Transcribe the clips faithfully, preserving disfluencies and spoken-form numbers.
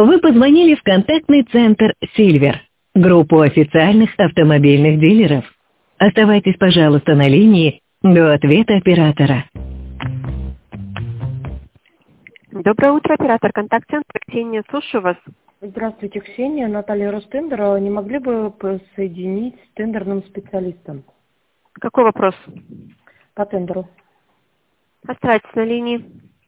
Вы позвонили в контактный центр «Сильвер», группу официальных автомобильных дилеров. Оставайтесь, пожалуйста, на линии до ответа оператора. Доброе утро, оператор контакт-центра. Ксения, слушаю вас. Здравствуйте, Ксения. Наталья Ростендер. Не могли бы соединить с тендерным специалистом? Какой вопрос? По тендеру. Оставайтесь на линии.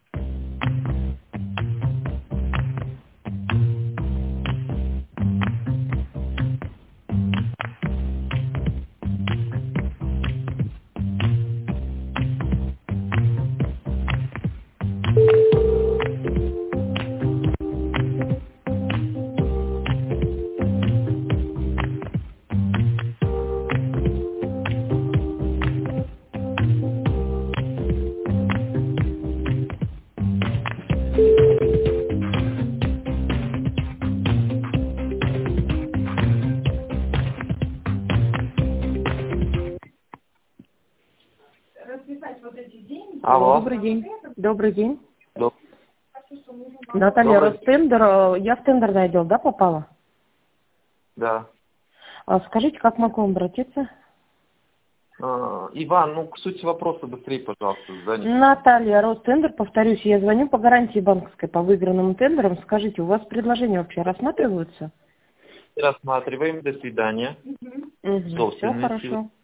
Алло. Добрый день. Добрый день. Доб- Наталья Добрый- Ростендер. Я в тендерный отдел, да, попала? Да. А скажите, как могу обратиться? А, Иван, ну к сути вопроса быстрее, пожалуйста, звоните. Наталья Ростендер, повторюсь, я звоню по гарантии банковской по выигранным тендерам. Скажите, у вас предложения вообще рассматриваются? Рассматриваем. До свидания. Угу. Все Собственности. хорошо.